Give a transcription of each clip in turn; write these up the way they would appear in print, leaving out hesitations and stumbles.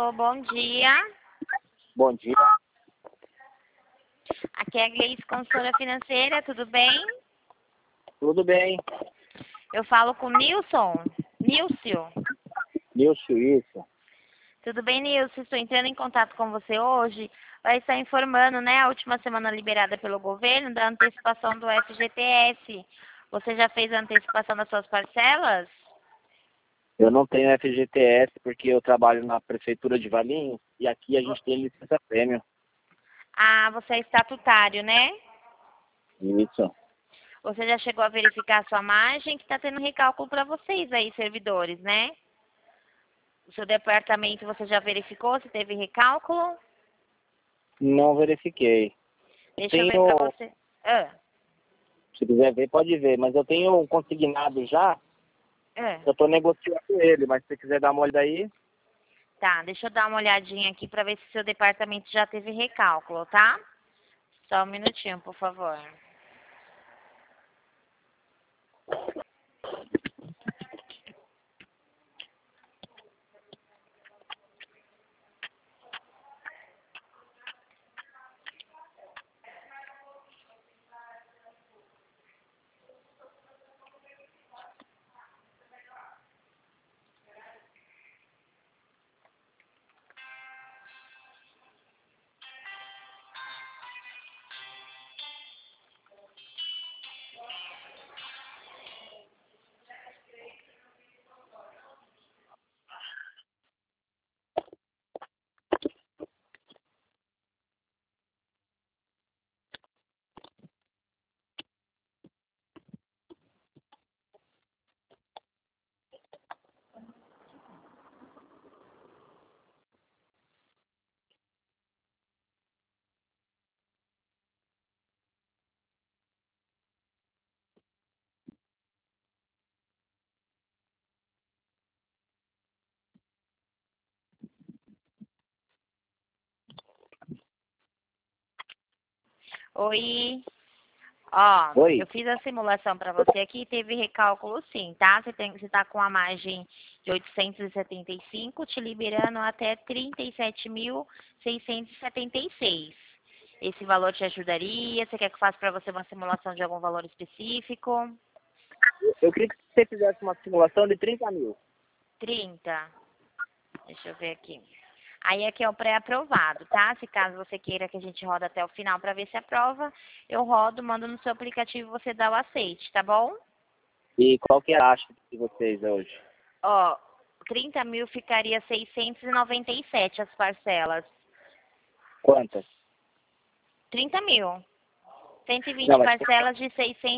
Alô, bom dia. Bom dia. Aqui é a Gleice, consultora financeira, tudo bem? Tudo bem? Eu falo com o Nilson. Nilcio. Nilson, isso. Tudo bem, Nilson? Estou entrando em contato com você hoje. Vai estar informando, né, a última semana liberada pelo governo da antecipação do FGTS. Você já fez a antecipação das suas parcelas? Eu não tenho FGTS porque eu trabalho na prefeitura de Valinhos e aqui a gente tem licença prêmio. Ah, você é estatutário, né? Isso. Você já chegou a verificar a sua margem, que está tendo recálculo para vocês aí, servidores, né? O seu departamento, você já verificou se teve recálculo? Não verifiquei. Deixa eu ver para você. Se quiser ver, pode ver. Mas eu tenho um consignado já. Eu estou negociando ele, mas se você quiser dar uma olhada aí. Tá, deixa eu dar uma olhadinha aqui para ver se seu departamento já teve recálculo, tá? Só um minutinho, por favor. Oi. Ó, Oi. eu fiz a simulação para você aqui, teve recálculo sim, tá? Você tá com a margem de 875, te liberando até 37.676. Esse valor te ajudaria? Você quer que eu faça para você uma simulação de algum valor específico? Eu queria que você fizesse uma simulação de 30 mil. 30. Deixa eu ver aqui. Aí aqui é o pré-aprovado, tá? Se caso você queira que a gente roda até o final para ver se aprova, eu rodo, mando no seu aplicativo e você dá o aceite, tá bom? E qual que é a taxa de vocês hoje? Ó, 30 mil ficaria 697 as parcelas. Quantas? 30 mil. 120 Não, mas, parcelas de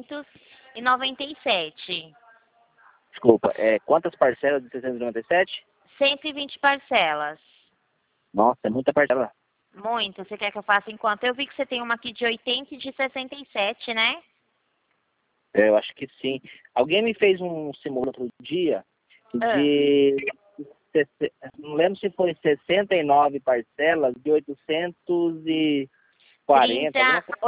697. desculpa, quantas parcelas de 697? 120 parcelas. Nossa, é muita parcela. Muito. Você quer que eu faça em quanto? Eu vi que você tem uma aqui de 80 e de 67, né? Eu acho que sim. Alguém me fez um simulacro outro dia de... Não lembro se foi 69 parcelas de 840.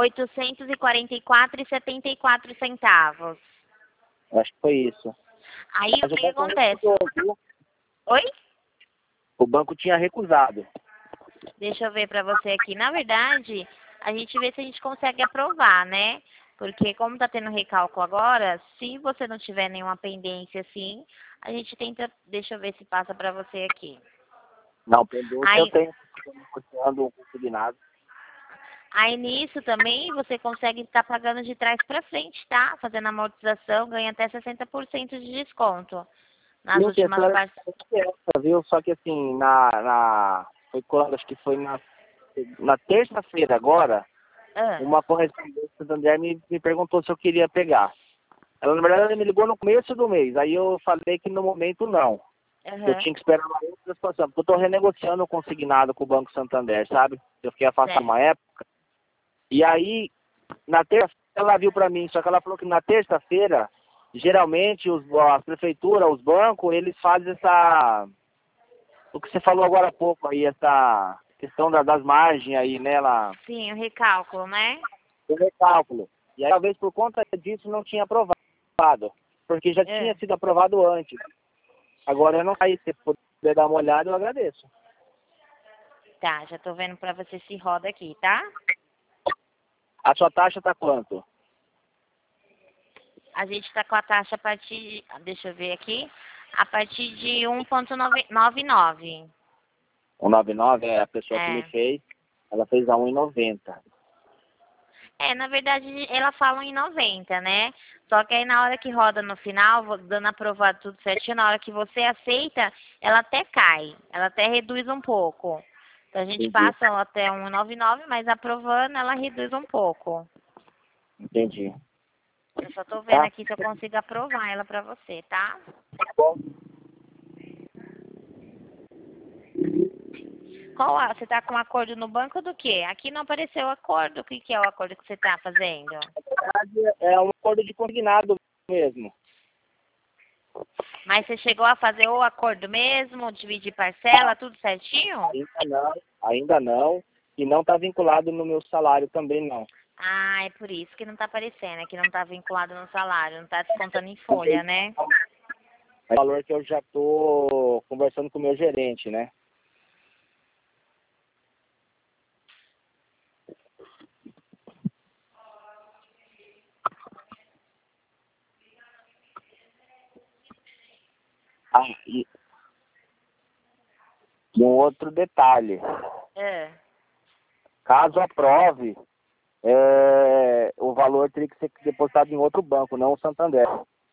844 centavos. Eu acho que foi isso. Aí Mas o que acontece? viu? Oi? O banco tinha recusado. Deixa eu ver para você aqui. Na verdade, a gente vê se a gente consegue aprovar, né? Porque como tá tendo recálculo agora, se você não tiver nenhuma pendência assim, a gente tenta, deixa eu ver se passa para você aqui. Não, pendência eu Aí, tenho negociando um consignado. aí nisso também você consegue estar pagando de trás para frente, tá? Fazendo amortização, ganha até 60% de desconto nas Sim, últimas essa parcelas. viu? Só que assim, foi quando, acho que foi na terça-feira agora, uma correspondente do Santander me perguntou se eu queria pegar. Ela, na verdade, ela me ligou no começo do mês. Aí eu falei que no momento não. Eu tinha que esperar uma outra situação. Porque eu estou renegociando o consignado com o Banco Santander, sabe? Eu fiquei afastado uma época. E aí, na terça, ela viu para mim. Só que ela falou que na terça-feira, geralmente, as prefeituras, os bancos, eles fazem o que você falou agora há pouco aí, essa questão das margens aí, né? Sim, o recálculo, né? O recálculo. E aí, talvez por conta disso, não tinha aprovado. Porque já tinha sido aprovado antes. Agora eu não sei, se puder dar uma olhada, eu agradeço. Tá, já tô vendo pra você se roda aqui, tá? A sua taxa tá quanto? A gente tá com a taxa a partir, deixa eu ver aqui, a partir de 1,99. 1,99 é a pessoa que me É. fez, ela fez a 1,90. Na verdade, ela fala em 90, né? Só que aí na hora que roda no final, dando aprovado tudo certinho, na hora que você aceita, ela até cai, ela até reduz um pouco. Então a gente Entendi, passa ela até 1,99, mas aprovando ela reduz um pouco. entendi. Eu só tô vendo Tá? aqui se eu consigo aprovar ela pra você, tá? Bom, Você tá com acordo no banco do quê? Aqui não apareceu acordo. O que que é o acordo que você tá fazendo? na verdade, é um acordo de consignado mesmo. Mas você chegou a fazer o acordo mesmo, dividir parcela, tudo certinho? Ainda não, e não está vinculado no meu salário também não. Ah, é por isso que não tá aparecendo, é que não tá vinculado no salário, não tá descontando em folha, né? É o valor que eu já estou conversando com o meu gerente, né? Ah, e um outro detalhe, É. caso aprove, o valor teria que ser depositado em outro banco, não o Santander.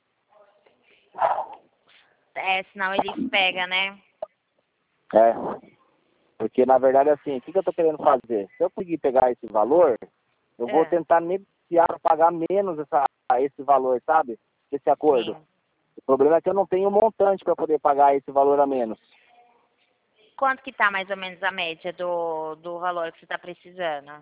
Senão eles pegam, né? É, porque na verdade assim, o que eu estou querendo fazer? Se eu conseguir pegar esse valor, eu vou É. tentar negociar para pagar menos esse valor, sabe? Esse acordo. Sim. O problema é que eu não tenho montante para poder pagar esse valor a menos. Quanto que tá mais ou menos a média do valor que você tá precisando?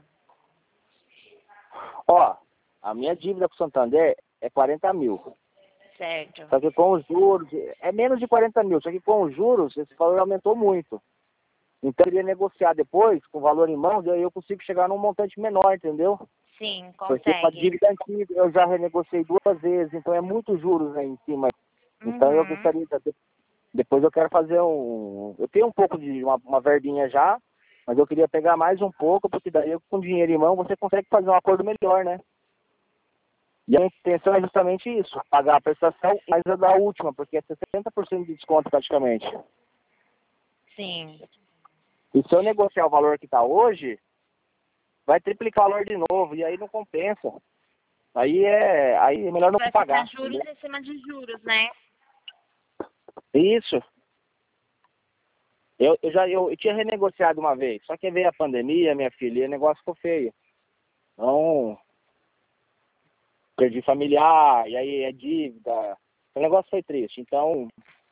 Ó, a minha dívida com o Santander é 40 mil. Certo. Só que com os juros, é menos de 40 mil, só que com os juros esse valor aumentou muito. Então eu iria negociar depois, com o valor em mãos, e aí eu consigo chegar num montante menor, entendeu? Sim, Porque com a consegue. dívida antiga eu já renegociei 2 vezes, então é muito juros aí em cima. Então eu Uhum. gostaria, depois eu quero fazer eu tenho um pouco de uma verbinha já, mas eu queria pegar mais um pouco, porque daí com dinheiro em mão você consegue fazer um acordo melhor, né? E a intenção é justamente isso, pagar a prestação mais a da última, porque é 60% de desconto praticamente. Sim. E se eu negociar o valor que está hoje, vai triplicar o valor de novo, e aí não compensa. Aí é melhor não Vai ficar pagar. juros em cima de juros, né? Isso. Eu tinha renegociado uma vez, só que veio a pandemia, minha filha, e o negócio ficou feio. Então, perdi familiar, e aí é dívida. O negócio foi triste. Então,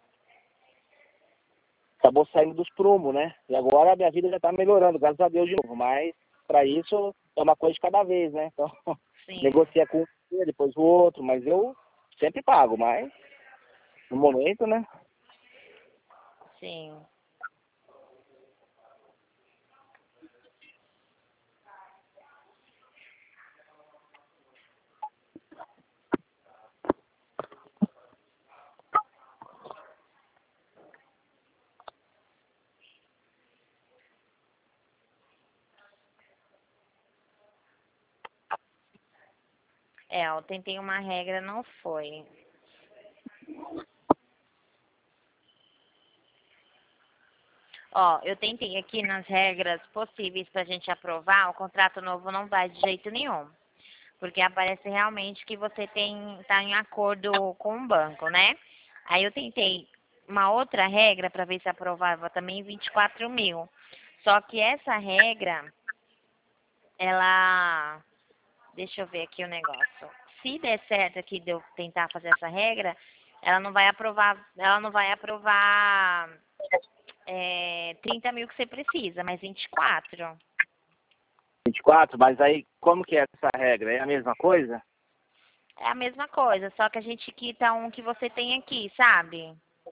acabou saindo dos prumos, né? E agora a minha vida já tá melhorando, graças a Deus de novo. Mas, para isso, é uma coisa de cada vez, né? Então, Sim. negocia com um, depois o outro, mas eu sempre pago, mas no momento, né? Sim. Eu tentei uma regra, não foi. Ó, eu tentei aqui nas regras possíveis pra gente aprovar, o contrato novo não vai de jeito nenhum. Porque aparece realmente que você tá em acordo com o banco, né? Aí eu tentei uma outra regra para ver se aprovava também 24 mil. Só que essa regra, ela. Deixa eu ver aqui o negócio. Se der certo aqui de eu tentar fazer essa regra, ela não vai aprovar 30 mil que você precisa, mas 24. 24, mas aí como que é essa regra? É a mesma coisa? É a mesma coisa, só que a gente quita um que você tem aqui, sabe?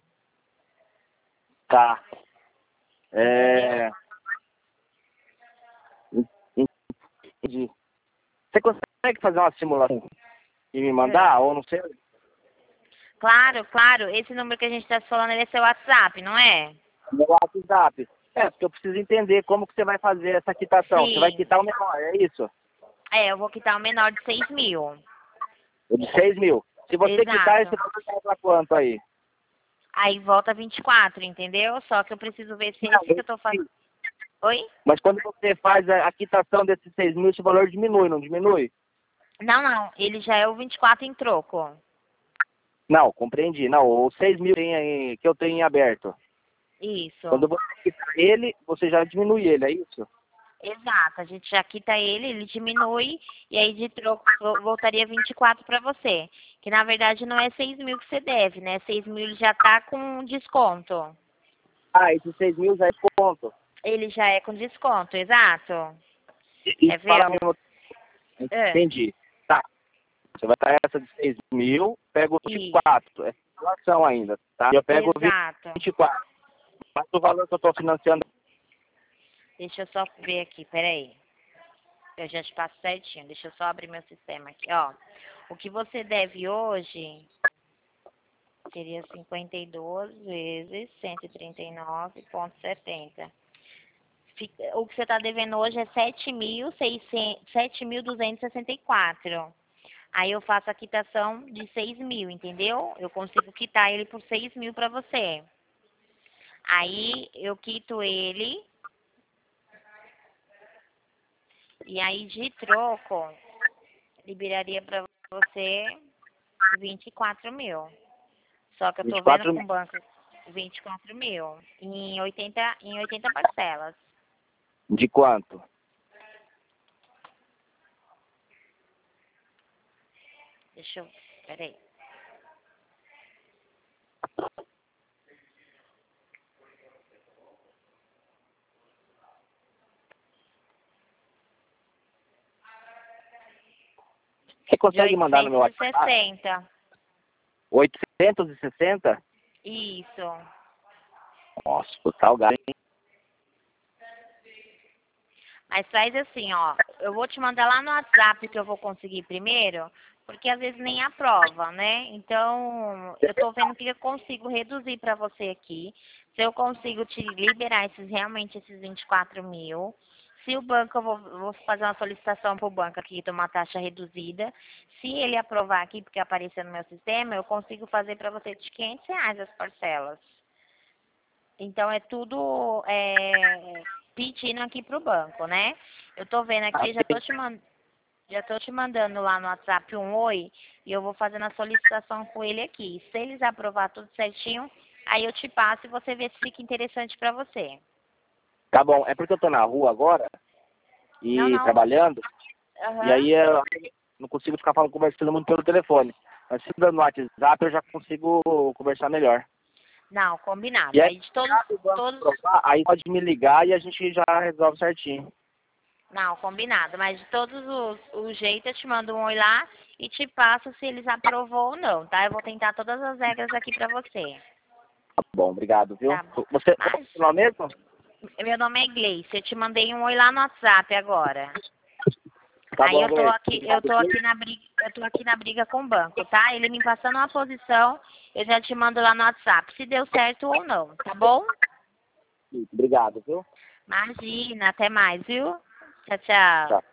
Tá. Entendeu? É... Entendi. Você consegue fazer uma simulação e me É. mandar? Ou não sei? Claro, claro. Esse número que a gente está falando, ele é seu WhatsApp, não é? No WhatsApp. É, porque eu preciso entender como que você vai fazer essa quitação. Sim. Você vai quitar o menor, é isso? É, eu vou quitar o menor de 6 mil. O de 6 mil. Se você Exato. quitar, esse valor vai pra quanto aí? Aí volta 24, entendeu? Só que eu preciso ver se esse que eu tô fazendo... Oi? Mas quando você faz a quitação desses 6 mil, esse valor diminui, não diminui? Não. Ele já é o 24 em troco. Não, compreendi. Não, os 6 mil que eu tenho em aberto. Isso. Quando você quitar ele, você já diminui ele, é isso? Exato. A gente já quita ele diminui, e aí de troco voltaria 24 para você. Que na verdade não é 6 mil que você deve, né? 6 mil ele já tá com desconto. Ah, esses 6 mil já é ponto. Ele já é com desconto, exato. E Quer ver? fala Ó? mesmo. É. Entendi. Tá. Você vai dar essa de 6 mil, pega o Isso. 24. É relação ainda, tá? E eu pego o Exato. 24. Mas o valor que eu estou financiando. Deixa eu só ver aqui, peraí. Eu já te passo certinho. Deixa eu só abrir meu sistema aqui, ó. O que você deve hoje seria 52 vezes 139,70. O que você está devendo hoje é 7.264. Aí eu faço a quitação de 6 mil, entendeu? Eu consigo quitar ele por 6 mil para você. Aí eu quito ele. E aí de troco, liberaria para você 24 mil. Só que eu tô vendo 24 com o banco 24 mil em 80 parcelas. de quanto? Deixa eu. Peraí. Você De consegue mandar no meu WhatsApp? 860. 860? Isso. Nossa, total gasto, hein? Mas faz assim, ó. Eu vou te mandar lá no WhatsApp que eu vou conseguir primeiro, porque às vezes nem aprova, né? Então, eu tô vendo que eu consigo reduzir para você aqui. Se eu consigo te liberar realmente esses 24 mil. Se o banco, eu vou fazer uma solicitação para o banco aqui de uma taxa reduzida. Se ele aprovar aqui, porque apareceu no meu sistema, eu consigo fazer para você de R$ 500 as parcelas. Então, é tudo pedindo aqui pro banco, né? Eu tô vendo aqui, já tô te mandando lá no WhatsApp um oi, e eu vou fazendo a solicitação com ele aqui. Se eles aprovar tudo certinho, aí eu te passo e você vê se fica interessante para você. Tá bom, é porque eu tô na rua agora e Não. trabalhando, e Aham. aí eu não consigo ficar falando, conversando muito pelo telefone. Mas se dando no WhatsApp eu já consigo conversar melhor. Não, combinado. E aí, Aí de todos, se o banco todos, aprovar, aí pode me ligar e a gente já resolve certinho. não, combinado. Mas de todos os jeitos eu te mando um oi lá e te passo se eles aprovou ou não, tá? Eu vou tentar todas as regras aqui pra você. Tá bom, obrigado, viu? Tá bom. Você, qual é o Mas seu nome mesmo? meu nome é Gleice. Eu te mandei um oi lá no WhatsApp agora. Tá Aí bom, eu tô Gleice. aqui, Obrigado, eu tô aqui na briga com o banco, tá? Ele me passando uma posição, eu já te mando lá no WhatsApp, se deu certo ou não, tá bom? obrigado, viu? Imagina, até mais, viu? Tchau, tchau. Tchau.